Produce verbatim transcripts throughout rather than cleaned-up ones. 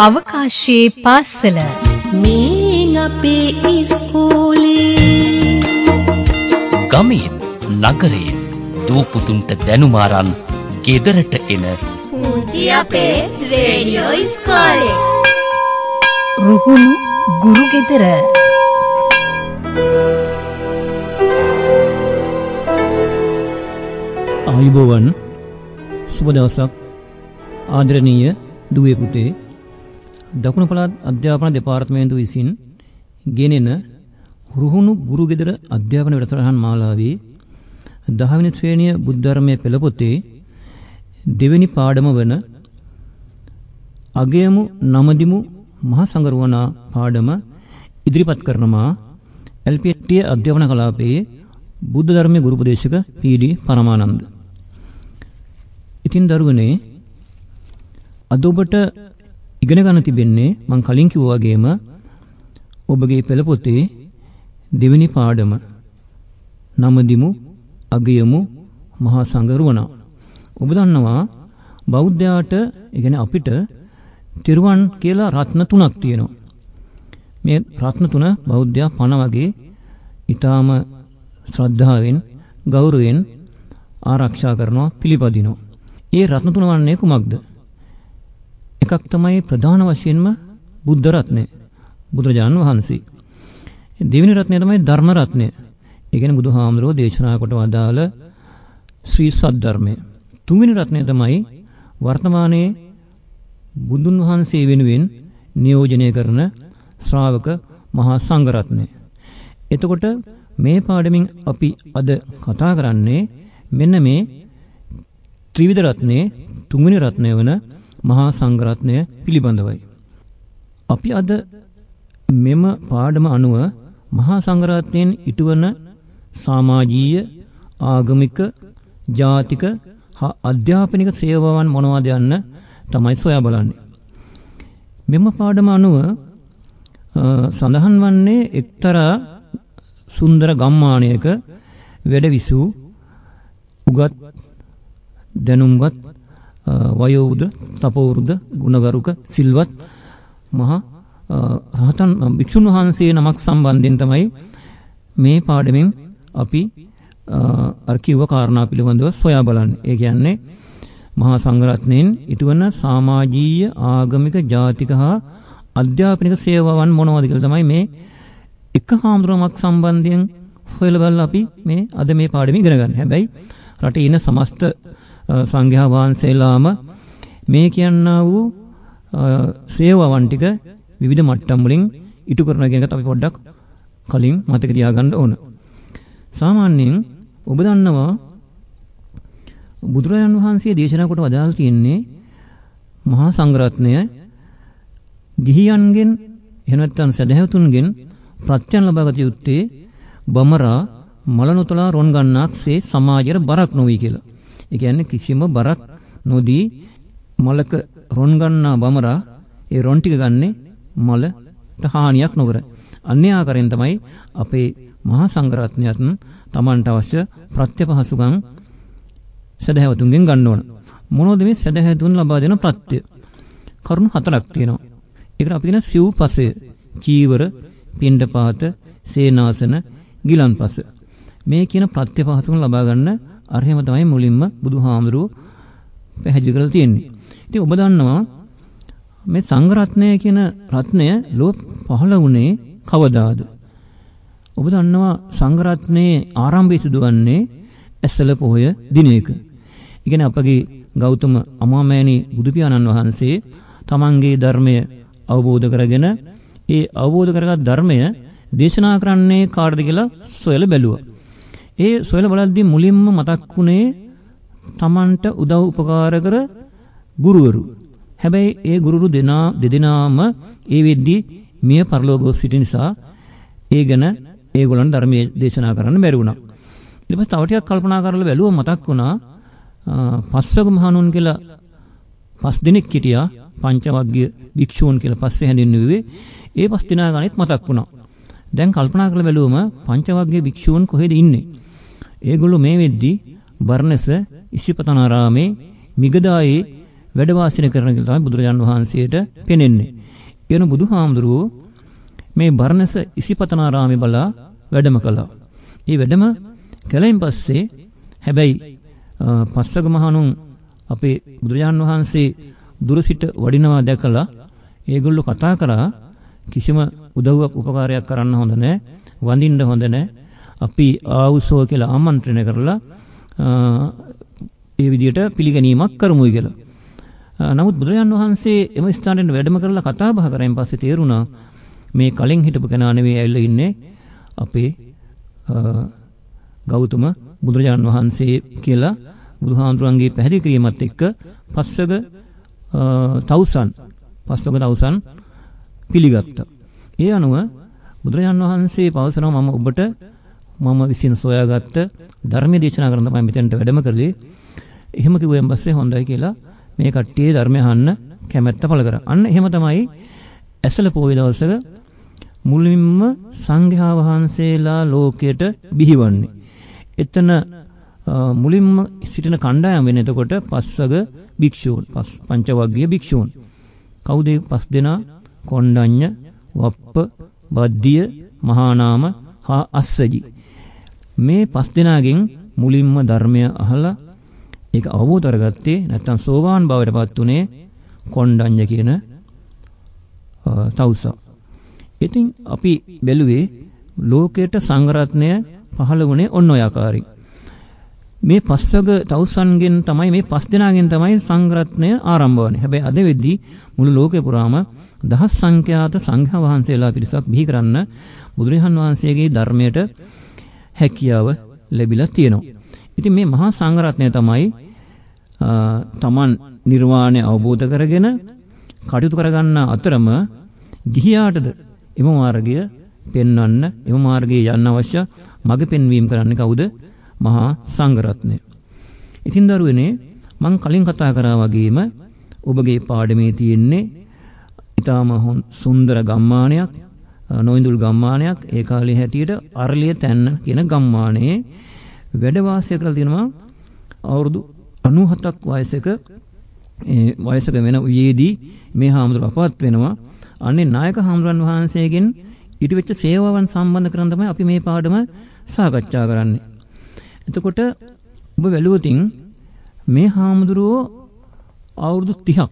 අවකාශයේ පාසල මේ අපේ ඉස්කෝලේ ගමෙන් නගරයෙන් දූපුතුන්ට දැනුම අරන් ගෙදරට එන පුංචි අපේ රේඩියෝ ඉස්කෝලේ රුහුණු ගුරු ගෙදර. ආයුබෝවන් සුබ දවසක් ආදරණීය දුවේ පුතේ. දකුණු පළාත් අධ්‍යාපන දෙපාර්තමේන්තුව විසින් ගෙනෙන රුහුණු ගුරු ගෙදර අධ්‍යාපන වැඩසටහන් මාලාවේ දහ වෙනි ශ්‍රේණිය බුද්ධ ධර්මයේ පෙළ පොතේ දෙවෙනි පාඩම වන අගයමු නමදිමු මහා සංගරුවනා පාඩම ඉදිරිපත් කරනවා එල් පී ටී අධ්‍යාපන කලාපයේ බුද්ධ ධර්මයේ ගුරු උපදේශක පී ඩී පරමානන්ද. ඉතින් දරුවනේ අද ඔබට ඉගෙන ගන්න තිබෙන්නේ මම කලින් කිව්වා වගේම ඔබගේ පෙළ පොතේ දෙවෙනි පාඩම නමදිමු අගයමු මහා සංගරුවනා. ඔබ දන්නවා බෞද්ධයාට ඒ කියන්නේ අපිට තිරුවන් කියලා රත්න තුනක් තියෙනවා. මේ රත්න තුන බෞද්ධයා පණ වගේ ඊටාම ශ්‍රද්ධාවෙන් ගෞරවයෙන් ආරක්ෂා කරනවා පිළිපදිනවා. ඒ රත්න තුන වන්නේ කුමක්ද? එකක් තමයි ප්‍රධාන වශයෙන්ම බුද්ධ රත්නය. බුදුරජාණන් වහන්සේ. දෙවෙනි රත්නය තමයි ධර්ම රත්නය. ඒ කියන්නේ බුදුහාමුදුරුවෝ දේශනා කොට වදාළ ශ්‍රී සද්ධර්මය. තුන්වෙනි රත්නය තමයි වර්තමානයේ බුදුන් වහන්සේ වෙනුවෙන් නියෝජනය කරන ශ්‍රාවක මහා සංඝ රත්නය. එතකොට මේ පාඩමින් අපි අද කතා කරන්නේ මෙන්න මේ ත්‍රිවිධ රත්නයේ තුන්වෙනි රත්නය වන මහා සංඝ රත්නය පිළිබඳවයි. අපි අද මෙම පාඩම අනුව මහා සංඝ රත්නයෙන් ඉටුවන සමාජීය ආගමික ජාතික හා අධ්‍යාපනික සේවාවන් මොනවද යන්න තමයි සොයා බලන්නේ. මෙම පාඩම අනුව සඳහන් වන්නේ එක්තරා සුන්දර ගම්මානයක වැඩ විසූ උගත් දැනුම්වත් වයෝවෘද තපෝවෘද ගුණගරුක සිල්වත් මහා රහතන් භික්ෂුන් වහන්සේ නමක් සම්බන්ධයෙන් තමයි මේ පාඩමෙන් අපි අර කිව්ව කාරණා පිළිබඳව සොයා බලන්නේ. ඒ කියන්නේ මහා සංඝරත්නයෙන් ඉටුවන සමාජීය ආගමික ජාතික හා අධ්‍යාපනික සේවාවන් මොනවද කියලා තමයි මේ එක හාමුදුරුවමක් සම්බන්ධයෙන් හොයලා බලලා අපි මේ අද මේ පාඩම ඉගෙන ගන්න. හැබැයි රටේ ඉන්න සමස්ත සංඝයා වහන්සේලාම මේ කියනා වූ සේවාවන් ටික විවිධ මට්ටම් වලින් ඉටු කරන කියන එකට අපි පොඩ්ඩක් කලින් මතක තියාගන්න ඕන. සාමාන්‍යයෙන් ඔබ දන්නවා බුදුරජාණන් වහන්සේ දේශනා කොට වදාළ තියෙන්නේ මහා සංඝරත්නය ගිහියන්ගෙන් එහෙම නැත්නම් සදහැවතුන්ගෙන් ප්‍රත්‍යයන් ලබාගත යුත්තේ බමරා මල නොතලා රොන් ගන්නාක්සේ සමාජයට බරක් නොවේ කියලා. ඒ කියන්නේ කිසිම බරක් නොදී මලක රොන් ගන්නා බමරා ඒ රොන් ටික ගන්නේ මලට හානියක් නොකර. අන්‍ය ආකාරයෙන් තමයි අපේ මහා සංඝරත්නයත් Tamanට අවශ්‍ය ප්‍රත්‍යපහසුකම් සදහැවතුන්ගෙන් ගන්න ඕන. මොනවද මේ සදහැවතුන් ලබා දෙන ප්‍රත්‍ය? කරුණු හතරක් තියෙනවා. ඒකට අපි කියන සිව්පසය, චීවර, පිණ්ඩපාත, සේනාසන, ගිලන්පස. මේ කියන ප්‍රත්‍යපහසුකම් ලබා ගන්න අරහෙම තමයි මුලින්ම බුදුහාමුදුරුවෝ පැහැදිලි කරලා තියෙන්නේ. ඉතින් ඔබ දන්නවා මේ සංඝ රත්නය කියන රත්නය ලෝක පහළ වුණේ කවදාද? ඔබ දන්නවා සංඝ රත්නයේ ආරම්භය සිදුවන්නේ ඇසළ පොහොය දිනයක. ඒ කියන්නේ අපගේ ගෞතම අමාමෑණී බුදු පියාණන් වහන්සේ තමන්ගේ ධර්මය අවබෝධ කරගෙන ඒ අවබෝධ කරගත් ධර්මය දේශනා කරන්නේ කාටද කියලා සොයලා බැලුවා. ඒ සොයලා බලද්දී මුලින්ම මතක් වුණේ තමන්ට උදව් උපකාර කර ගුරුවරු. හැබැයි ඒ ගුරුවරු දෙනා දෙදෙනාම ඒ වෙද්දී මිය පරලෝකව සිටි නිසා ඒ ගැන ඒගොල්ලන් ධර්මයේ දේශනා කරන්න බැරි වුණා. ඊට පස්සේ තව ටිකක් කල්පනා කරලා බැලුවා මතක් වුණා පස්වග මහණුන් කියලා පස් දිනක් හිටියා පංචවග්ගීය භික්ෂූන් කියලා පස්සේ හැඳින්වුවේ. ඒ පස් දිනා ගණිත මතක් වුණා. දැන් කල්පනා කරලා බැලුවම පංචවග්ගීය භික්ෂූන් කොහෙද ඉන්නේ? ඒගොල්ලෝ මේ වෙද්දී බර්ණස ඉසිපතනාරාමේ මිගදායේ වැඩ වාසය කරන කියලා තමයි බුදුරජාණන් වහන්සේට පෙනෙන්නේ. එන බුදුහාමුදුරුවෝ මේ බරණැස ඉසිපතනාරාමේ බලා වැඩම කළා. ඒ වැඩම කලින් පස්සේ හැබැයි පස්සක මහණුන් අපේ බුදුරජාණන් වහන්සේ දුර සිට වඩිනවා දැකලා ඒගොල්ලෝ කතා කරා කිසිම උදව්වක් උපකාරයක් කරන්න හොඳ නැහැ, වඳින්න හොඳ නැහැ. අපි ආවුසෝ කියලා ආමන්ත්‍රණය කරලා ඒ විදියට පිළිගැනීමක් කරමුයි කියලා. නමුත් බුදුරජාණන් වහන්සේ එම ස්ථානෙට වැඩම කරලා කතා බහ කරගෙන පස්සේ තේරුණා මේ කලින් හිටපු කෙනා නෙවෙයි ඇවිල්ලා ඉන්නේ අපේ ගෞතම බුදුරජාණන් වහන්සේ කියලා බුදුහාමුදුරන්ගේ පැහැදිලි කිරීමත් එක්ක පස්සක තවුසන් පස්සක තවුසන් පිළිගත්තා. ඒ අනුව බුදුරජාණන් වහන්සේ පවසනවා මම ඔබට මම විසින් සොයාගත්ත ධර්ම දේශනා කරන තමයි මෙතෙන්ට වැඩම කරලේ. එහෙම කිව්වෙන් පස්සේ හොඳයි කියලා මේ කට්ටියේ ධර්මය අහන්න කැමැත්ත පළ කරා. අන්න එහෙම තමයි ඇසල පොයේ දවසක මුලින්ම සංඝයා වහන්සේලා ලෝකයට බිහිවන්නේ. එතන මුලින්ම සිටින කණ්ඩායම වෙන එතකොට පස්වග භික්ෂූන්, පංචවග්ගීය භික්ෂූන්. කවුද පස් දෙනා? කොණ්ඩඤ්ඤ, වප්ප, බද්ධිය, මහානාම හා අස්සජි. මේ පස් දෙනාගෙන් මුලින්ම ධර්මය අහලා ඒක අවබෝධ කරගත්තේ නැත්නම් සෝවාන් බවට පත් උනේ කොණ්ඩඤ්ඤ කියන තවුසා. ඉතින් අපි බැලුවේ ලෝකයට සංඝරත්නය පහළ වුණේ ඔන්න ඔය ආකාරයෙන්. මේ පස්වග තවුසන්ගෙන් තමයි මේ පස් දෙනාගෙන් තමයි සංඝරත්නය ආරම්භ වුණේ. හැබැයි අද වෙද්දී මුළු ලෝකේ පුරාම දහස් සංඛ්‍යාත සංඝයා වහන්සේලා පිරිසක් බිහි කරන්න බුදුරජාණන් වහන්සේගේ ධර්මයට හැකියාව ලැබිලා තියෙනවා. ඉතින් මේ මහා සංඝරත්නය තමයි තමන් නිර්වාණය අවබෝධ කරගෙන කටයුතු කරගන්න අතරම ගිහියාටද එම මාර්ගය පෙන්වන්න, එම මාර්ගයේ යන්න අවශ්‍ය මඟ පෙන්වීම කරන්නේ කවුද? මහා සංඝරත්නය. ඉතින් දරුවනේ මම කලින් කතා කරා වගේම ඔබගේ පාඩමේ තියෙන්නේ ඊටාම සුන්දර ගම්මානයක්, නොඉඳුල් ගම්මානයක්. ඒ කාලේ හැටියට අරලිය තැන්න කියන ගම්මානයේ වැඩ වාසය කරලා තියෙනවා අවුරුදු අනූහතක් වයසක ඒ වයසක වෙන උයේදී මේ හාමුදුරුවෝ අපවත් වෙනවා. අනේ නායක හාමුදුරන් වහන්සේගෙන් ඊට වෙච්ච සේවාවන් සම්බන්ධ කරන් තමයි අපි මේ පාඩම සාකච්ඡා කරන්නේ. එතකොට ඔබ වැළුවතින් මේ හාමුදුරුවෝ අවුරුදු තිහක්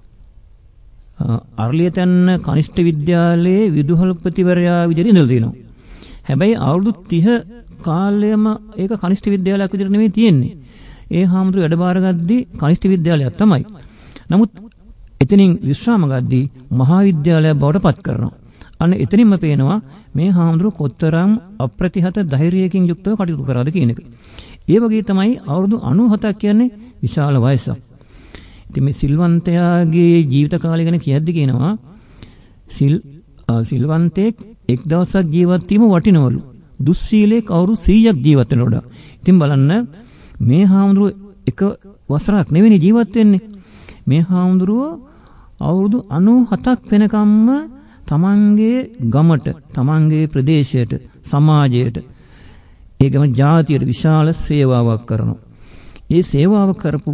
අරලියතැන්න කනිෂ්ඨ විද්‍යාලයේ විදුහල්පතිවරයා විදිහට ඉඳලා තිනවා. හැබැයි අවුරුදු තිහ කාලයම ඒක කනිෂ්ඨ විද්‍යාලයක් විදිහට නෙමෙයි තියෙන්නේ. ඒ හාමුදුරුවෝ වැඩ බාරගද්දී කනිෂ්ඨ විද්‍යාලයක් තමයි. නමුත් එතනින් විශ්‍රාම ගද්දී මහා විද්‍යාලයක් බවට පත් කරනවා. අන්න එතනින්ම පේනවා මේ හාමුදුරුවෝ කොතරම් අප්‍රතිහත ධෛර්යයකින් යුක්තව කටයුතු කරාද කියන එක. ඒ වගේ තමයි අවුරුදු අනූහතක් කියන්නේ විශාල වයසක්. ඉතින් මේ සිල්වන්තයාගේ ජීවිත කාලය ගැන කියද්දි කියනවා සිල් සිල්වන්තයෙක් එක් දවසක් ජීවත් වීම වටිනවලු. දුස්සීලෙක් අවුරුදු සීයක් ජීවත් වෙනවට වඩා. ඉතින් බලන්න මේ හාමුදුරුවෝ එක වසරක් නෙවෙයි ජීවත් වෙන්නේ. මේ හාමුදුරුවෝ අවුරුදු අනූහතක් වෙනකම්ම තමන්ගේ ගමට, තමන්ගේ ප්‍රදේශයට, සමාජයට, ඒකම ජාතියට විශාල සේවාවක් කරනවා. ඒ සේවාව කරපු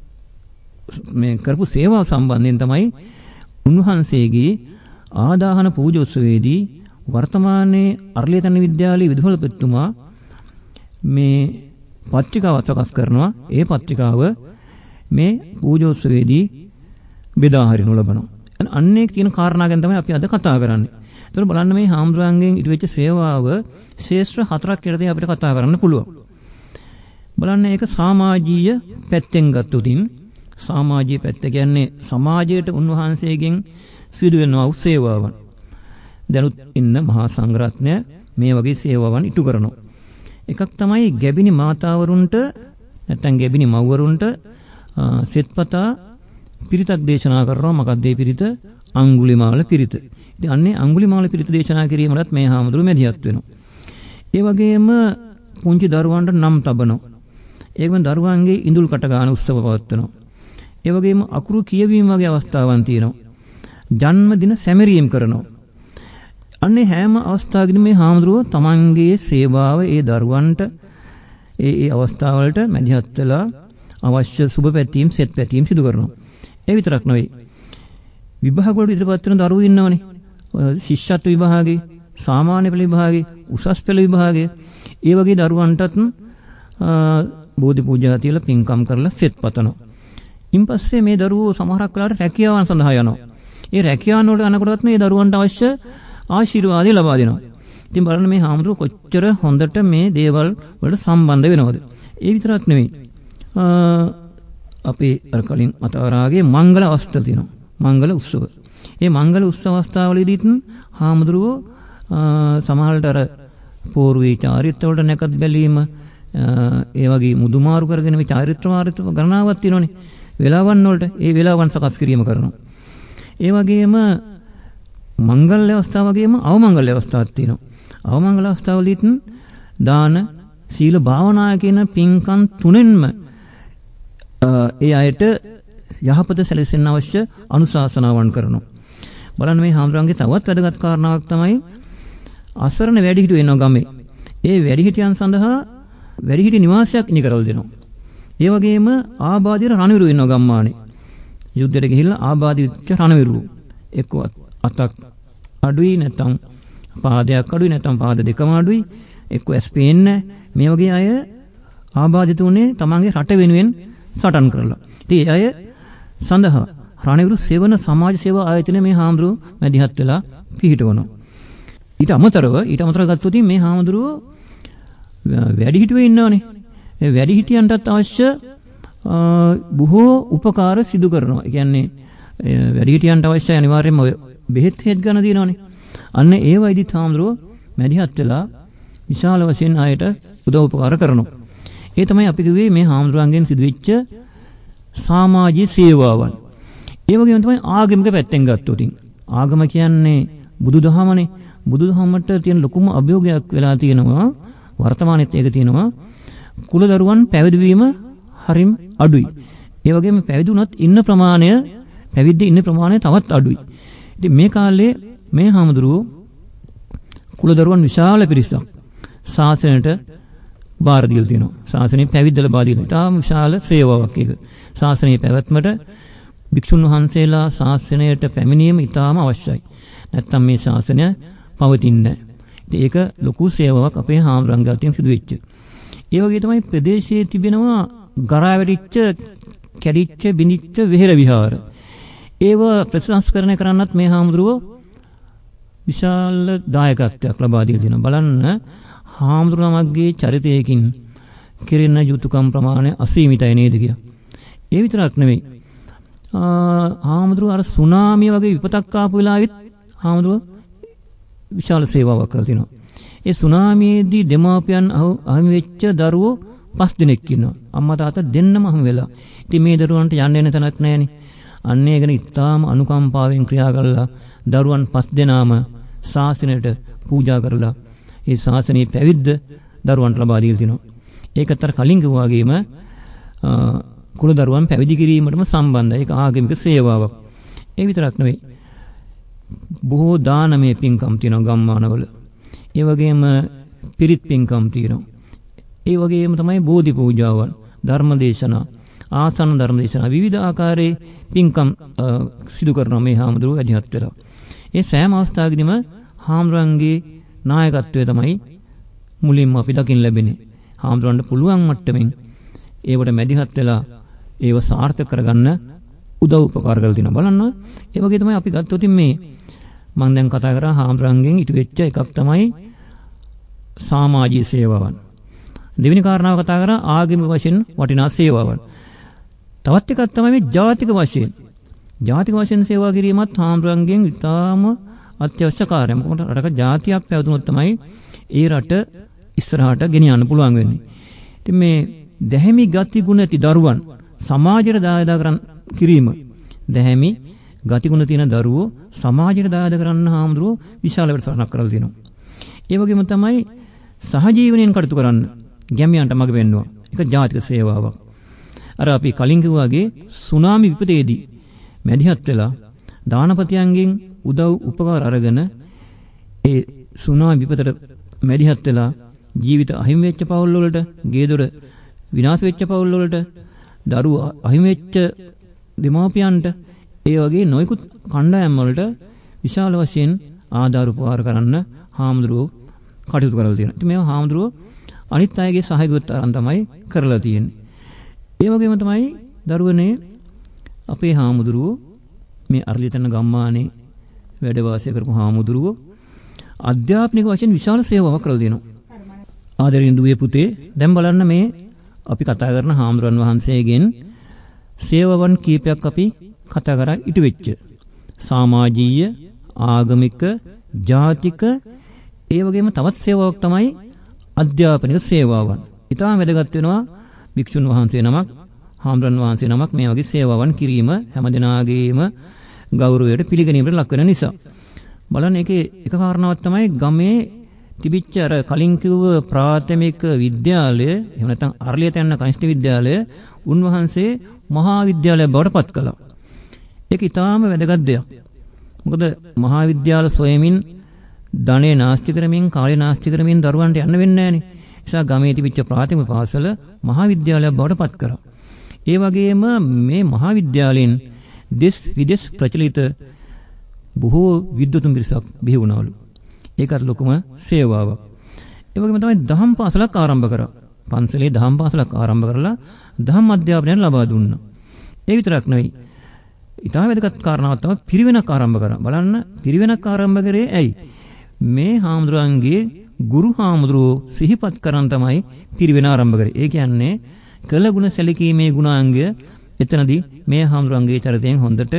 මේ කරපු සේවාව සම්බන්ධයෙන් තමයි උන්වහන්සේගේ ආදාහන පූජෝත්සවයේදී වර්තමානයේ අරලියතැන්න විද්‍යාලයේ විදුහල්පතිතුමා මේ පත්‍රිකාවක් සකස් කරනවා. ඒ පත්‍රිකාව මේ පූජෝත්සවයේදී බෙදා හරිනු ලබනවා. අන්නේ තියෙන කාරණා ගැන තමයි අපි අද කතා කරන්නේ. ඒතර බලන්න මේ හාමුදුරන්ගෙන් ඉටු වෙච්ච සේවාව ශේෂ්ත්‍ර හතරක් යටතේ අපිට කතා කරන්න පුළුවන්. බලන්න ඒක සමාජීය පැත්තෙන් ගත්තොතින් සමාජීය පැත්ත කියන්නේ සමාජයට උන්වහන්සේගෙන් සිදු වෙනා වූ සේවාවන්. දැනුත් ඉන්න මහා සංඝරත්නය මේ වගේ සේවාවන් ඉටු කරනවා. එකක් තමයි ගැබිනි මාතාවරුන්ට නැත්නම් ගැබිනි මව්වරුන්ට සෙත්පතා පිරිතක් දේශනා කරනවා. මොකක්ද ඒ පිරිත? අඟුලිමාල පිරිත. ඉතින් අන්නේ අඟුලිමාල පිරිත දේශනා කිරීමලත් මේ හාමුදුරුවෝ මැදිහත් වෙනවා. ඒ වගේම පුංචි දරුවන්ට නම් තබනවා. ඒකම දරුවන්ගේ ඉඳුල් කට ගන්න උත්සව පවත්වනවා. ඒ වගේම අකුරු කියවීම වගේ අවස්ථාවන් තියෙනවා. ජන්මදින සැමරීම් කරනවා. අන්නේ හැම අවස්ථාවකදීම මේ හාමුදුරුවෝ තමන්ගේ සේවාව ඒ දරුවන්ට ඒ ඒ අවස්ථාවලට මැදිහත් වෙලා අවශ්‍ය සුබ පැතීම් සෙත් පැතීම් සිදු කරනවා. ඒ විතරක් නෙවෙයි. විභාග වලට ඉදිරිපත් වෙන දරුවෝ ඉන්නවනේ. ශිෂ්‍යත්ව විභාගේ, සාමාන්‍ය පෙළ විභාගේ, උසස් පෙළ විභාගේ, ඒ වගේ දරුවන්ටත් බෝධි පූජා තියලා පින්කම් කරලා සෙත් පතනවා. ඉන් පස්සේ මේ දරුවෝ සමහරක් වෙලාවට රැකියාවන් සඳහා යනවා. ඒ රැකියාවන් වලට යනකොටත් මේ දරුවන්ට අවශ්‍ය ආශිර්වාද ලබා දෙනවා. ඉතින් බලන්න මේ හාමුදුරුවෝ කොච්චර හොඳට මේ දේවල් වලට සම්බන්ධ වෙනවද. ඒ විතරක් නෙවෙයි. අපේ අර කලින් මතවරාගේ මංගල අවස්ථා තියෙනවා. මංගල උත්සව. මේ මංගල උත්සව අවස්ථාවලදීත් හාමුදුරුවෝ සමහරට අර පෝරුවේ චාරිත්‍ර වලට නැකත් බැලීම, ඒ වගේ මුදුමාරු කරගෙන මේ චාරිත්‍ර වාරිත්‍ර ගණනාවක් තියෙනවනේ. වෙලාවන් වලට ඒ වෙලාවන් සකස් කිරීම කරනවා. ඒ වගේම මංගල්‍ය අවස්ථාව වගේම අවමංගල්‍ය අවස්ථාවක් තියෙනවා. අවමංගල අවස්ථාවලදීත් දාන, සීල, භාවනා කියන පින්කම් තුනෙන්ම ඒ අයට යහපත සැලසෙන්න අවශ්‍ය අනුශාසනාවන් කරනවා. බලන්න මේ හාමුදුරන්ගේ තවත් වැදගත් කාරණාවක් තමයි අසරණ වැඩිහිටියෝ ඉන්නවා ගමේ. ඒ වැඩිහිටියන් සඳහා වැඩිහිටි නිවාසයක් ඉනි කරලා දෙනවා. ඒ වගේම ආබාධිත රණවිරු ඉන්නවා ගම්මානේ. යුද්ධයට ගිහිල්ලා ආබාධිත රණවිරු එක්ක අතක් අඩුයි නැත්නම් පාදයක් අඩුයි නැත්නම් පාද දෙකම අඩුයි එක්ක ඇස් පේන්නේ මේ වගේ අය ආබාධිත උනේ තමන්ගේ රට වෙනුවෙන් සටන් කරලා. ඉතින් ඒ අය සඳහා රණවිරු සේවන සමාජ සේවා ආයතනයේ මේ හාමුදුරුවෝ මැදිහත් වෙලා පිහිටවනවා. ඊට අමතරව ඊට අමතරව ගත්තොත් මේ හාමුදුරුවෝ වැඩිහිටියෝ ඉන්නවනේ. ඒ වැඩිහිටියන්ටත් අවශ්‍ය බොහෝ උපකාර සිදු කරනවා. ඒ කියන්නේ වැඩිහිටියන්ට අවශ්‍ය අනිවාර්යයෙන්ම බෙහෙත් හේත් ගන්න දිනවනේ. අන්න ඒ වයිදිත් හාමුදුරුවෝ මැදිහත් වෙලා විශාල වශයෙන් ආයට උදව් උපකාර කරනවා. ඒ තමයි අපි කිව්වේ මේ හාමුදුරුවන්ගෙන් සිදුවෙච්ච සමාජීය සේවාවන්. ඒ වගේම තමයි ආගමික පැත්තෙන් ගත්තොත් ආගම කියන්නේ බුදුදහමනේ. බුදුදහමට තියෙන ලොකුම අභියෝගයක් වෙලා තියෙනවා වර්තමානයේත් ඒක තියෙනවා කුල දරුවන් පැවිදි වීම හරිම අඩුයි. ඒ වගේම පැවිදි වුණත් ඉන්න ප්‍රමාණය පැවිද්ද ඉන්න ප්‍රමාණය තවත් අඩුයි. ඉතින් මේ කාලේ මේ හාමුදුරුවෝ කුල දරුවන් විශාල පිරිසක් ශාසනයට බාර දීලා තියෙනවා. ශාසනයේ පැවිද්දලා බාර දීලා. තාම විශාල සේවාවක් ඒක. ශාසනයේ පැවැත්මට භික්ෂුන් වහන්සේලා ශාසනයට පැමිණීම ඉතාම අවශ්‍යයි. නැත්තම් මේ ශාසනය පවතින්නේ නැහැ. ඒක ලොකු සේවාවක් අපේ හාමුදුරන්ගේ අතින් සිදු වෙච්ච. ඒ වගේ තමයි ප්‍රදේශයේ තිබෙනවා ගරා වැටිච්ච, කැඩිච්ච, බිඳිච්ච විහෙර විහාර. ඒව ප්‍රතිසංස්කරණය කරන්නත් මේ හාමුදුරුවෝ විශාල දායකත්වයක් ලබා දීලා තියෙනවා. බලන්න හාමුදුරුවන්ගේ චරිතයකින් කෙරෙන යුතුයකම් ප්‍රමාණය අසීමිතයි නේද කියලා. ඒ විතරක් නෙවෙයි. හාමුදුරුවෝ අර සුනාමිය වගේ විපතක් ආපු වෙලාවෙත් හාමුදුරුවෝ විශාල සේවාවක් කරලා තිනවා. ඒ සුනාමියේදී දෙමාපියන් අහිමි වෙච්ච දරුවෝ පස් දෙනෙක් ඉන්නවා. අම්මා තාත්තා දෙන්නම අහිමි වෙලා. ඉතින් මේ දරුවන්ට යන්න එන තැනක් නැහෙනේ. අන්න ඒ ගැන ඉතාම අනුකම්පාවෙන් ක්‍රියා කරලා දරුවන් පස් දෙනාම ශාසනයට පූජා කරලා ඒ ශාසනයේ පැවිද්ද දරුවන්ට ලබා දීලා තිනවා. ඒකත් අර කලින් කිව්වා වගේම කුල දරුවන් පැවිදි කිරීමටම සම්බන්ධයි. ඒක ආගමික සේවාවක්. ඒ විතරක් නෙවෙයි. බොහෝ දානමය පින්කම් තියෙනවා ගම්මානවල. ඒ වගේම පිරිත් පින්කම් තියෙනවා. ඒ වගේම තමයි බෝධි පූජාවන්, ධර්මදේශනා, ආසන්න ධර්මදේශනා විවිධ ආකාරයේ පින්කම් සිදු කරනවා මේ හාමුදුරුවෝ වැඩිහත් වෙලා. ඒ සෑම අවස්ථාවකදීම හාමුදුරන්ගේ නායකත්වය තමයි මුලින්ම අපි දකින්න ලැබෙන්නේ. හාමුදුරන්ට පුළුවන් මට්ටමින් ඒවට මැදිහත් වෙලා ඒව සාර්ථක කරගන්න උදව් උපකාර කරලා තිනවා. බලන්න ඒ වගේ තමයි අපි ගත්තොත් මේ මම දැන් කතා කරා හාමුදුරන්ගෙන් ඉටු වෙච්ච එකක් තමයි සමාජීය සේවාවන්. දෙවෙනි කාරණාව කතා කරා ආගමික වශයෙන් වටිනා සේවාවන්. තවත් එකක් තමයි මේ ජාතික වශයෙන්. ජාතික වශයෙන් සේවා කිරීමත් හාමුදුරන්ගෙන් ඉතාම අත්‍යවශ්‍ය කාර්යයක්. මොකද රටක ජාතියක් පැවතුනොත් තමයි ඒ රට ඉස්සරහට ගෙනියන්න පුළුවන් වෙන්නේ. ඉතින් මේ දැහැමි ගති ගුණ ඇති දරුවන් සමාජයට දායද කරන් කිරීම. දැහැමි ගති ගුණ තියෙන දරුවෝ සමාජයට දායද කරන්න හාමුදුරුවෝ විශාල වැඩසටහනක් කරලා තියෙනවා. ඒ වගේම තමයි සහජීවනයෙන් කටයුතු කරන්න ගැමියන්ට මඟ පෙන්වනවා. ඒක ජාතික සේවාවක්. අර අපි කලින් කිව්වාගේ සුනාමි විපතේදී මැදිහත් වෙලා දානපතියන්ගෙන් උදව් උපකාර අරගෙන ඒ සුනාමි විපතට මැදිහත් වෙලා ජීවිත අහිමි වෙච්ච පවුල් වලට, ගේ දොර විනාශ වෙච්ච පවුල් වලට, දරුවෝ අහිමි වෙච්ච දෙමාපියන්ට ඒ වගේ නොයෙකුත් කණ්ඩායම් වලට විශාල වශයෙන් ආධාර උපකාර කරන්න හාමුදුරුවෝ කටයුතු කරලා තියෙනවා. ඉතින් මේවා හාමුදුරුවෝ අනිත් අයගේ සහයෝගයත් අරන් තමයි කරලා තියෙන්නේ. ඒ වගේම තමයි දරුවනේ අපේ හාමුදුරුවෝ මේ අරලියතන ගම්මානේ වැඩ වාසය කරපු හාමුදුරුවෝ අධ්‍යාපනික වශයෙන් විශාල සේවාවක් කරලා දෙනවා. ආදරණීය දුවේ පුතේ දැන් බලන්න මේ අපි කතා කරන හාමුදුරන් වහන්සේගෙන් සේවාවන් කීපයක් අපි කතා කරා ඉටු වෙච්ච. සමාජීය, ආගමික, ජාතික ඒ වගේම තවත් සේවාවක් තමයි අධ්‍යාපනික සේවාවන්. ඊටම වැදගත් වෙනවා භික්ෂුන් වහන්සේ නමක්, හාමුදුරන් වහන්සේ නමක් මේ වගේ සේවාවන් කිරීම හැමදෙනාගේම ගෞරවයට පිළිගැනීමට ලක් වෙන නිසා. බලන්න ඒකේ එක කාරණාවක් තමයි ගමේ තිබිච්ච අර කලින් කිව්ව ප්‍රාථමික විද්‍යාලය එහෙම නැත්නම් අරලියට යන කනිෂ්ඨ විද්‍යාලය උන්වහන්සේ මහා විද්‍යාලයක් බවට පත් කළා. ඒක ඊටාම වැදගත් දෙයක්. මොකද මහා විද්‍යාල සොයමින් ධනෙ නාස්ති කරමින් කාලේ නාස්ති කරමින් දරුවන්ට යන්න වෙන්නේ නැහනේ. ඒ නිසා ගමේ තිබිච්ච ප්‍රාථමික පාසල මහා විද්‍යාලයක් බවට පත් කරා. ඒ වගේම මේ මහා විද්‍යාලයෙන් දෙස් විදෙස් ප්‍රචලිත බොහෝ විද්වතුන් පිරිසක් බිහි වුණාලු. ඒකට ලොකුම සේවාවක්. ඒ වගේම තමයි දහම් පාසලක් ආරම්භ කරා. පන්සලේ දහම් පාසලක් ආරම්භ කරලා දහම් අධ්‍යාපනය ලබා දුන්නා. ඒ විතරක් නෙවෙයි. ඊටම වැදගත් කාරණාවක් තමයි පිරිවෙනක් ආරම්භ කරා. බලන්න පිරිවෙනක් ආරම්භ කරේ ඇයි? මේ හාමුදුරන්ගේ ගුරු හාමුදුරුවෝ සිහිපත් කරන් තමයි පිරිවෙන ආරම්භ කරේ. ඒ කියන්නේ කළ ගුණ සැලකීමේ ගුණාංගය එතනදී මේ හාමුදුරන්ගේ චරිතයෙන් හොඳට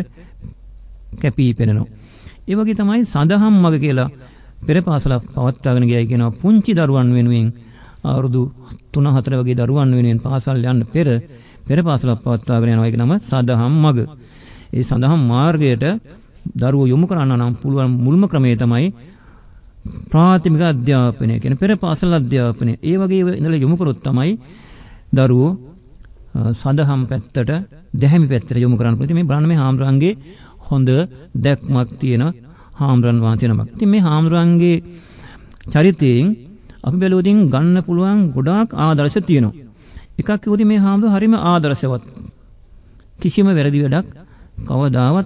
කැපී පෙනෙනවා. ඒ වගේ තමයි සදහම් මග කියලා පෙර පාසලක් පවත්වාගෙන ගියයි කියනවා. පුංචි දරුවන් වෙනුවෙන් අවුරුදු තුන හතර වගේ දරුවන් වෙනුවෙන් පාසල් යන්න පෙර පෙර පාසලක් පවත්වාගෙන යනවා. ඒක නම සදහම් මග. ඒ සදහම් මාර්ගයට දරුවෝ යොමු කරන්න නම් පුළුවන් මුල්ම ක්‍රමය තමයි ප්‍රාථමික අධ්‍යාපනය කියන පෙර පාසල් අධ්‍යාපනය. ඒ වගේ ඉඳලා යොමු කරොත් තමයි දරුවෝ සදහම් පැත්තට දැහැමි පැත්තට යොමු කරන්න පුළුවන්. මේ බලන්න මේ හාමුදුරන්ගේ හොඳ දැක්මක් තියෙන හාමුදුරන් වහන්සේ නමක්. ඉතින් මේ හාමුදුරන්ගේ චරිතයෙන් අපි බැලුවොතින් ගන්න පුළුවන් ගොඩාක් ආදර්ශ තියෙනවා. එකක් කිව්වොත් මේ හාමුදුර හරිම ආදර්ශවත්. කිසිම වැරදි වැඩක් කවදාවත්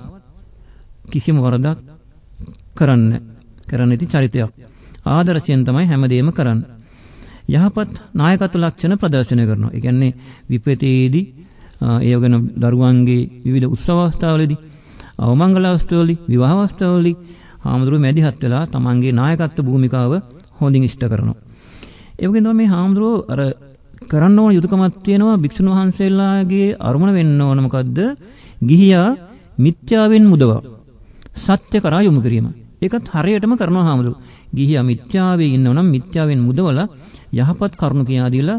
කිසිම වරදක් කරන්න කරන්න ඉති චරිතයක්. ආදර්ශයෙන් තමයි හැමදේම කරන්නේ. යහපත් නායකත්ව ලක්ෂණ ප්‍රදර්ශනය කරනවා. ඒ කියන්නේ විපතේදී ඒ වගේම දරුවන්ගේ විවිධ උත්සව අවස්ථාවලදී අවමංගල අවස්ථාවලදී විවාහ අවස්ථාවලදී හාමුදුරුවෝ මැදිහත් වෙලා තමන්ගේ නායකත්ව භූමිකාව හොඳින් ඉෂ්ට කරනවා. ඒ වගේම මේ හාමුදුරුවෝ අර කරන්න ඕන යුතුයකමක් තියෙනවා. භික්ෂුන් වහන්සේලාගේ අරමුණ වෙන්න ඕන මොකද්ද? ගිහියා මිත්‍යාවෙන් මුදවා සත්‍ය කරා යොමු කිරීම. ඒකත් හරියටම කරනවා හාමුදුරුවෝ. ගිහියා මිත්‍යාවේ ඉන්නව නම් මිත්‍යාවෙන් මුදවලා යහපත් කරුණු කියා දීලා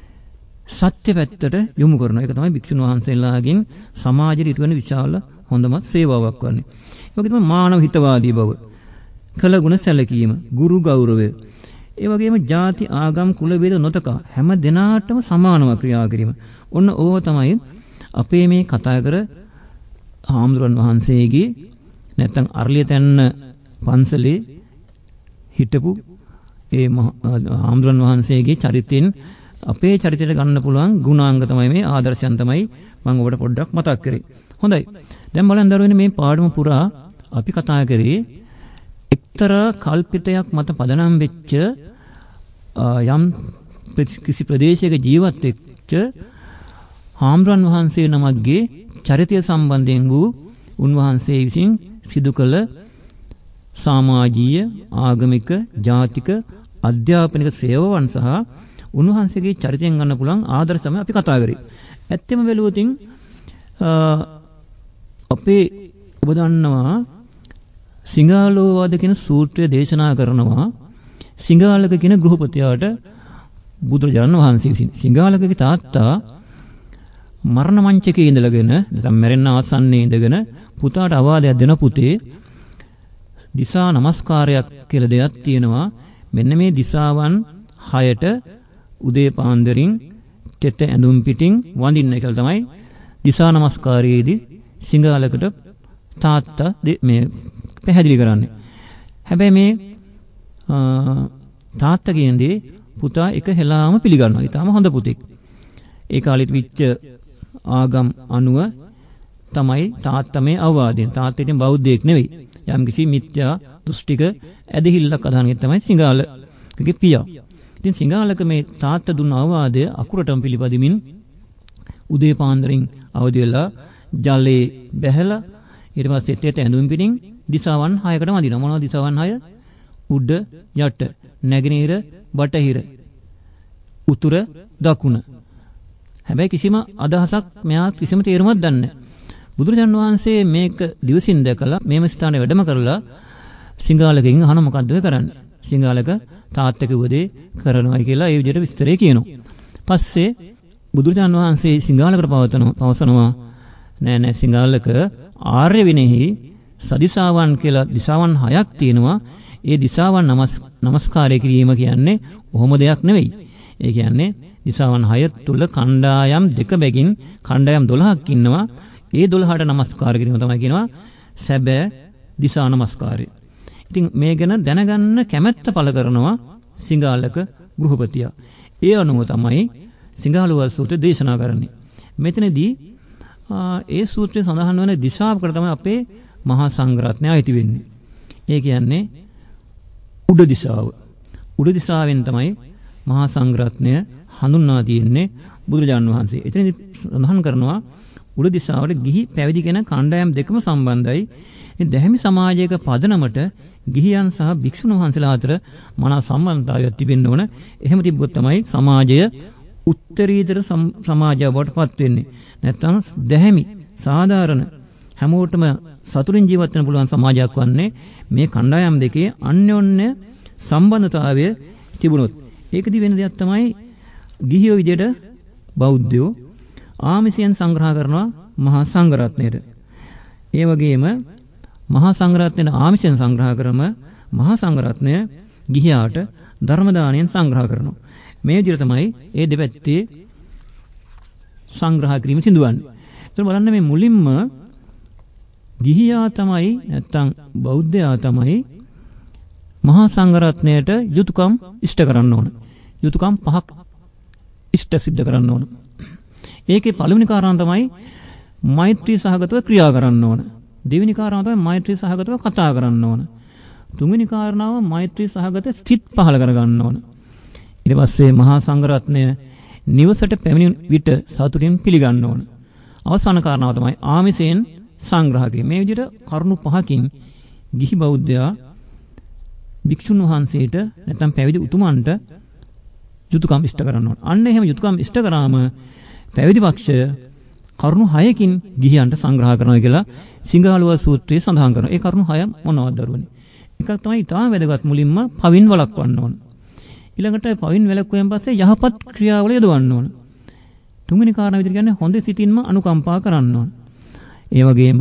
සත්‍ය පැත්තට යොමු කරනවා. ඒක තමයි භික්ෂුන් වහන්සේලාගෙන් සමාජයට ඉටු වෙන විශාල හොඳම සේවාවක් වන්නේ. ඒ වගේම මානව හිතවාදී බව, කළ ගුණ සැලකීම, ගුරු ගෞරවය, ඒ වගේම ಜಾති ආගම් කුල වේද නොතකා හැම දෙනාටම සමානව ක්‍රියා කිරීම. ඔන්න ඕව තමයි අපේ මේ කතා කර හාමුදුරන් වහන්සේගේ නැත්තම් අරලියතැන්න පන්සලේ හිටපු ඒ හාමුදුරන් වහන්සේගේ චරිතයෙන් අපේ චරිතයට ගන්න පුළුවන් ගුණාංග තමයි මේ ආදර්ශයන් තමයි මම ඔබට පොඩ්ඩක් මතක් කරේ. හොඳයි. දැන් බලන්න දරුවනේ මේ පාඩම පුරා අපි කතා කරේ එක්තරා කල්පිතයක් මත පදනම් වෙච්ච යම් කිසි ප්‍රදේශයක ජීවත් වෙච්ච හාමුදුරන් වහන්සේ නමක්ගේ චරිතය සම්බන්ධයෙන් වූ උන්වහන්සේ විසින් සිදු කළ සමාජීය, ආගමික, ජාතික, අධ්‍යාපනික සේවාවන් සහ උන්වහන්සේගේ චරිතයෙන් ගන්න පුළුවන් ආදර්ශ තමයි අපි කතා කරේ. ඇත්තම බැලුවොතින් අපේ ඔබ දන්නවා සිංහාලෝවාද කියන සූත්‍රය දේශනා කරනවා සිංහාලක කියන ගෘහපතියාට බුදුරජාණන් වහන්සේ විසින්. සිංහාලකගේ තාත්තා මරණ මංචකයේ ඉඳලාගෙන නැත්නම් මැරෙන්න ආසන්නයේ ඉඳගෙන පුතාට අවවාදයක් දෙන පුතේ දිසා නමස්කාරයක් කියලා දෙයක් තියෙනවා. මෙන්න මේ දිසාවන් හයට උදේ පාන්දරින් තෙත ඇඳුම් පිටින් වඳින්න කියලා තමයි දිසා නමස්කාරයේදී සිංහාලකට තාත්තා මේ පැහැදිලි කරන්නේ. හැබැයි මේ තාත්තා කියන්නේ පුතා එක හෙලාම පිළිගන්නවා. ඊටම හොඳ පුතෙක්. ඒ කාලෙත් විච්ච ආගම් අනුව තමයි තාත්තා මේ අවවාදයෙන්. තාත්තා ඉතින් බෞද්ධයෙක් නෙවෙයි. යම්කිසි මිත්‍යා දෘෂ්ටික ඇදහිල්ලක් අදහන තමයි සිංහාලකගේ පියා. ඉතින් සිංහාලක මේ තාත්තා දුන්න අවවාදය අකුරටම පිළිපදිමින් උදේ පාන්දරින් අවදි වෙලා ජලයේ බැහැලා ඊට පස්සේ තෙත ඇඳුම් පිටින් දිසාවන් හයකට වදිනවා. මොනවද දිසාවන් හය? උඩ යට, නැගෙනහිර බටහිර, උතුර දකුණ. හැබැයි කිසිම අදහසක් මෙයා කිසිම තේරුමක් දන්නේ නැහැ. බුදුරජාණන් වහන්සේ මේක දිවසින් දැකලා මේම ස්ථානයේ වැඩම කරලා සිංහාලකෙන් අහන මොකද්ද කරන්නේ? සිංහාලක තාත්තක උදේ කරනවායි කියලා ඒ විදිහට විස්තරය කියනවා. පස්සේ බුදුරජාණන් වහන්සේ සිංහාලකට පවතනවා පවසනවා නෑ නෑ සිංහාලක ආර්ය විනයෙහි සදිසාවන් කියලා දිසාවන් හයක් තියෙනවා. ඒ දිසාවන් නමස් නමස්කාරය කිරීම කියන්නේ ඔහොම දෙයක් නෙවෙයි. ඒ කියන්නේ දිසාවන් හය තුල කණ්ඩායම් දෙක බැගින් කණ්ඩායම් දොළහක් ඉන්නවා. ඒ දොළහට නමස්කාර කිරීම තමයි කියනවා සැබෑ දිසා නමස්කාරය. ඉතින් මේ ගැන දැනගන්න කැමැත්ත පළ කරනවා සිංහාලක ගෘහපතියා. ඒ අනුව තමයි සිංහාලුවල් සූත්‍රය දේශනා කරන්නේ. මෙතනදී ඒ සූත්‍රයේ සඳහන් වන දිශාවකට තමයි අපේ මහා සංඝරත්නය අයිති වෙන්නේ. ඒ කියන්නේ උඩ දිශාව. උඩ දිශාවෙන් තමයි මහා සංඝරත්නය හඳුන්වා තියෙන්නේ බුදුරජාණන් වහන්සේ. එතනදී සඳහන් කරනවා උඩ දිශාවට ගිහි පැවිදි කෙන කණ්ඩායම් දෙකම සම්බන්ධයි. මේ දැහැමි සමාජයක පදනමට ගිහියන් සහ භික්ෂුන් වහන්සේලා අතර මනා සම්බන්ධතාවයක් තිබෙන්න ඕන. එහෙම තිබ්බොත් තමයි සමාජය උත්තරීතර සමාජයක් බවට පත් වෙන්නේ. නැත්නම් දැහැමි සාධාරණ හැමෝටම සතුටින් ජීවත් වෙන්න පුළුවන් සමාජයක් වන්නේ මේ කණ්ඩායම් දෙකේ අන්‍යෝන්‍ය සම්බන්ධතාවය තිබුණොත්. ඒකදී වෙන දෙයක් තමයි ගිහියෝ විදියට බෞද්ධයෝ ආමිසයෙන් සංග්‍රහ කරනවා මහා සංඝරත්නයට. ඒ වගේම මහා සංඝරත්නයට ආමිසයෙන් සංග්‍රහ කරම මහා සංඝරත්නය ගිහියාට ධර්ම දානයෙන් සංග්‍රහ කරනවා. මේ විදිහට තමයි ඒ දෙපැත්තේ සංග්‍රහ කිරීම සිදුවන්නේ. ඒතර බලන්න මේ මුලින්ම ගිහියා තමයි නැත්තම් බෞද්ධයා තමයි මහා සංඝරත්නයට යුතුයකම් ඉෂ්ට කරන්න ඕන. යුතුයකම් පහක් ඉෂ්ට සිද්ධ කරන්න ඕන. ඒකේ පළවෙනි කාරණා තමයි මෛත්‍රී සහගතව ක්‍රියා කරන්න ඕන. දෙවෙනි කාරණාව තමයි මෛත්‍රී සහගතව කතා කරන්න ඕන. තුන්වෙනි කාරණාව මෛත්‍රී සහගත සිත් පහළ කර ගන්න ඕන. ඊට පස්සේ මහා සංඝරත්නය නිවසට පැමිණි විට සතුටින් පිළිගන්න ඕන. අවසාන කාරණාව තමයි ආමිසයෙන් සංග්‍රහ කිරීම. මේ විදිහට කරුණු පහකින් ගිහි බෞද්ධයා භික්ෂුන් වහන්සේට නැත්නම් පැවිදි උතුමන්ට යුතුයකම් ඉෂ්ට කරන්න ඕන. අන්න එහෙම යුතුයකම් ඉෂ්ට කරාම පැවිදි පක්ෂය කරුණු හයකින් ගිහියන්ට සංග්‍රහ කරනවා කියලා සිංහාලුව සූත්‍රයේ සඳහන් කරනවා. ඒ කරුණු හය මොනවද දරුවනේ? එකක් තමයි ඊටා වැදගත් මුලින්ම පවින් වළක්වන්න ඕන. ඊළඟට පවින් වැළක්වුවෙන් පස්සේ යහපත් ක්‍රියාවල යෙදවන්න ඕන. තුන්වෙනි කාරණාව විදිහට කියන්නේ හොඳ සිතින්ම අනුකම්පා කරන්න ඕන. ඒ වගේම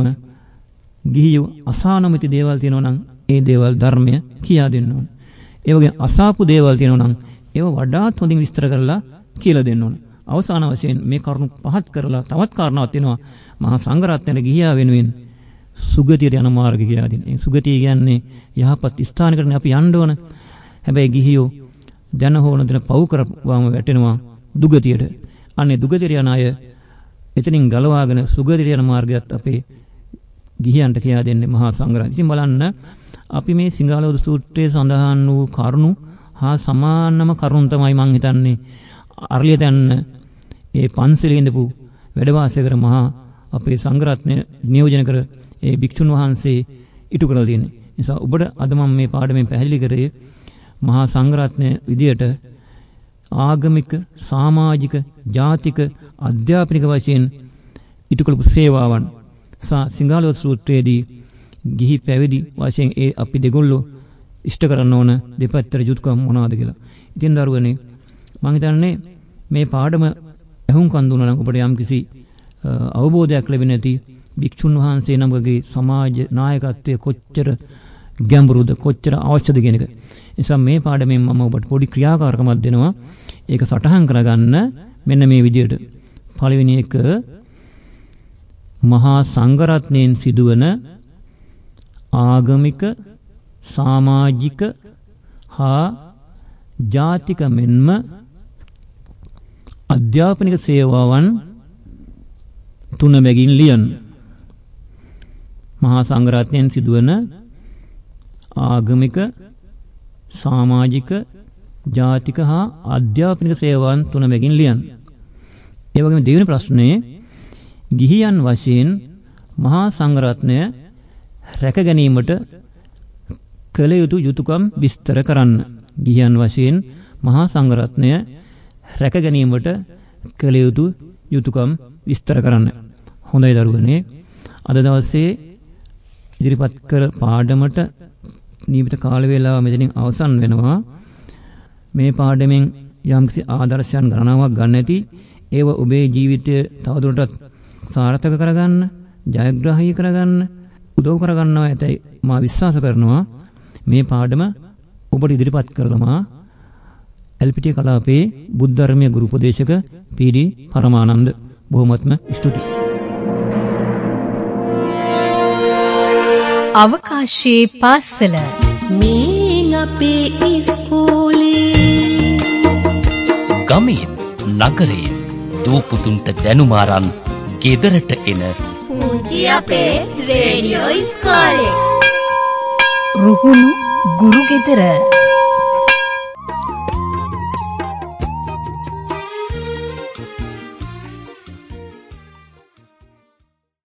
ගිහියෝ අසානමිති දේවල් තියෙනවා නම් ඒ දේවල් ධර්මය කියා දෙන්න ඕන. ඒ වගේම අසාපු දේවල් තියෙනවා නම් ඒව වඩාත් හොඳින් විස්තර කරලා කියලා දෙන්න ඕන. අවසාන වශයෙන් මේ කරුණු පහත් කරලා තවත් කාරණාවක් තියෙනවා මහා සංඝරත්නයේ ගිහියා වෙනුවෙන් සුගතියට යන මාර්ගය කියලා දෙන. ඒ සුගතිය කියන්නේ යහපත් ස්ථානයකටනේ අපි යන්න ඕන. හැබැයි ගිහියෝ දැන හෝන දෙන පව් කරපුවාම වැටෙනවා දුගතියට. අනේ දුගතියට යන අය එතනින් ගලවාගෙන සුගතියට යන මාර්ගයත් අපේ ගිහියන්ට කියා දෙන්නේ මහා සංඝරත්නය. ඉතින් බලන්න අපි මේ සිංහාලෝද සූත්‍රයේ සඳහන් වූ කරුණු හා සමානම කරුණු තමයි මම හිතන්නේ අරලියට යන ඒ පන්සලේ ඉඳපු වැඩ වාසය කර මහා අපේ සංඝරත්නය නියෝජනය කර ඒ භික්ෂුන් වහන්සේ ඉටු කරලා තියෙන්නේ. නිසා ඔබට අද මම මේ පාඩමෙන් පැහැදිලි කරේ මහා සංඝරත්නය විදියට ආගමික, සමාජික, ජාතික, අධ්‍යාපනික වශයෙන් ඉටු කළපු සේවාවන් සා සිංහාලෝද සූත්‍රයේදී ගිහි පැවිදි වශයෙන් ඒ අපි දෙගොල්ලෝ ඉෂ්ට කරන්න ඕන දෙපැත්තට යුතුයකම් මොනවාද කියලා. ඉතින් දරුවනේ මම හිතන්නේ මේ පාඩම ඇහුම්කන් දුන්නා නම් ඔබට යම්කිසි අවබෝධයක් ලැබෙන්නේ නැති භික්ෂුන් වහන්සේ නමකගේ සමාජ නායකත්වයේ කොච්චර ගැඹුරුද කොච්චර අවශ්‍යද කියන එක. නිසා මේ පාඩමෙන් මම ඔබට පොඩි ක්‍රියාකාරකමක් දෙනවා. ඒක සටහන් කරගන්න මෙන්න මේ විදිහට. පළවෙනි එක මහා සංඝරත්නයෙන් සිදුවන ආගමික, සමාජික හා ජාතික මෙන්ම අධ්‍යාපනික සේවාවන් තුන බැගින් ලියන්න. මහා සංඝරත්නයෙන් සිදුවන ආගමික, සමාජික, ජාතික හා අධ්‍යාපනික සේවාවන් තුන බැගින් ලියන්න. ඒ වගේම දෙවෙනි ප්‍රශ්නේ ගිහියන් වශයෙන් මහා සංඝරත්නය රැක ගැනීමට කළ යුතු යුතුයකම් විස්තර කරන්න. ගිහියන් වශයෙන් මහා සංඝරත්නය රැක ගැනීමට කළ යුතු යුතුයකම් විස්තර කරන්න. හොඳයි දරුවනේ, අද දවසේ ඉදිරිපත් කර පාඩමට නියමිත කාල වේලාව මෙතනින් අවසන් වෙනවා. මේ පාඩමෙන් යම්කිසි ආදර්ශයන් ගණනාවක් ගන්න ඇති. ඒව ඔබේ ජීවිතය තවදුරටත් සාර්ථක කරගන්න, ජයග්‍රාහී කරගන්න උදව් කරගන්නවා ඇතයි මා විශ්වාස කරනවා. මේ පාඩම ඔබට ඉදිරිපත් කරලමා එල්පිටිය කලාපේ බුද්ධ ධර්මීය ගුරු උපදේශක පී.ඩී. පරමානන්ද. බොහොමත්ම ස්තුතියි. අවකාශයේ පාසල මේ අපේ ඉස්කෝලේ ගමේ නගරේ දූපුතුන්ට දැනුම අරන් ගෙදරට එන පුංචි අපේ රේඩියෝ ඉස්කෝලේ. රුහුණු ගුරු ගෙදර.